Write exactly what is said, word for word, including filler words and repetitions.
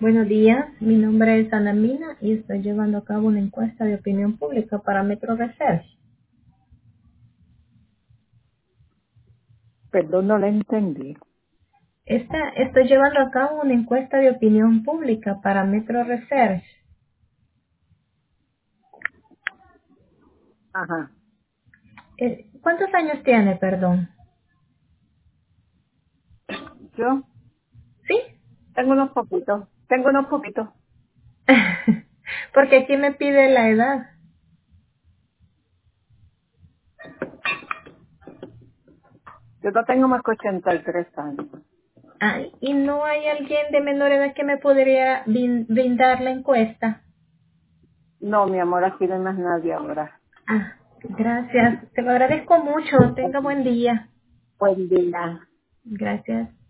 Buenos días, mi nombre es Ana Mina y estoy llevando a cabo una encuesta de opinión pública para Metro Research. Perdón, no la entendí. Esta, estoy llevando a cabo una encuesta de opinión pública para Metro Research. Ajá. Eh, ¿Cuántos años tiene, perdón? Yo ¿Sí? tengo unos poquitos. Tengo unos poquitos. Porque aquí me pide la edad. Yo no tengo más que ochenta y tres años. Ay, ¿y no hay alguien de menor edad que me podría brin- brindar la encuesta? No, mi amor, aquí no hay más nadie ahora. Ah, gracias. Te lo agradezco mucho. Tenga buen día. Buen día. Gracias.